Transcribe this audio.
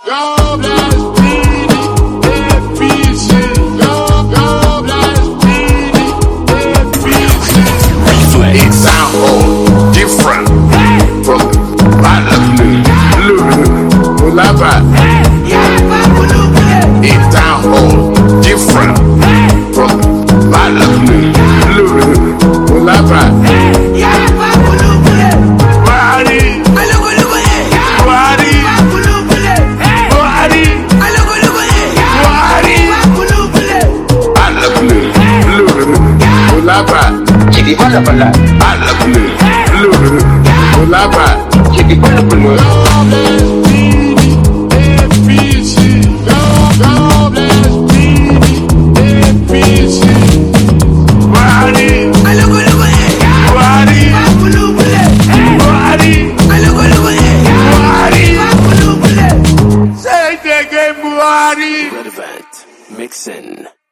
God bless PDAPC. God bless PDAPC. It sound all different from Mulaba. It sound all different from Mulaba. Jadi bala-bala, ala blue, Mulaba, jadi bala-bala. Say the game, Buhari. Relevant, mixing.